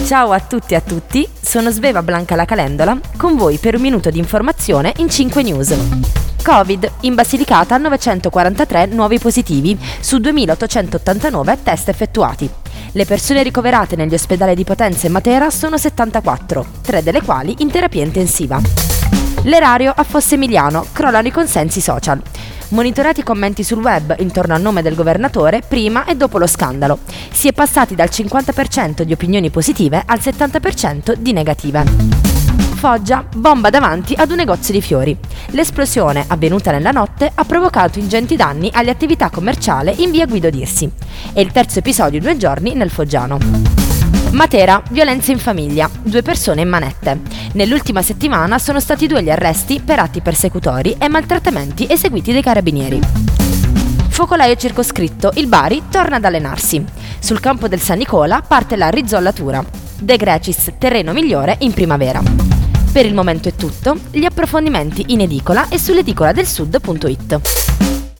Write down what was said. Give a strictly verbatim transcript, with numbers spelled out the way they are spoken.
Ciao a tutti e a tutti, sono Sveva Blanca la Calendola, con voi per un minuto di informazione in cinque news. Covid, in Basilicata novecentoquarantatré nuovi positivi su duemilaottocentottantanove test effettuati. Le persone ricoverate negli ospedali di Potenza e Matera sono settantaquattro, tre delle quali in terapia intensiva. L'erario a Fosse Emiliano, crollano i consensi social. Monitorati i commenti sul web intorno al nome del governatore prima e dopo lo scandalo. Si è passati dal cinquanta per cento di opinioni positive al settanta per cento di negative. Foggia, bomba davanti ad un negozio di fiori. L'esplosione, avvenuta nella notte, ha provocato ingenti danni alle attività commerciali in via Guido Dirsi. È il terzo episodio in due giorni nel Foggiano. Matera, violenza in famiglia, due persone in manette. Nell'ultima settimana sono stati due gli arresti per atti persecutori e maltrattamenti eseguiti dai carabinieri. Focolaio circoscritto, il Bari torna ad allenarsi. Sul campo del San Nicola parte la rizzollatura. De Grecis, terreno migliore in primavera. Per il momento è tutto, gli approfondimenti in edicola e sull'edicola del sud punto it.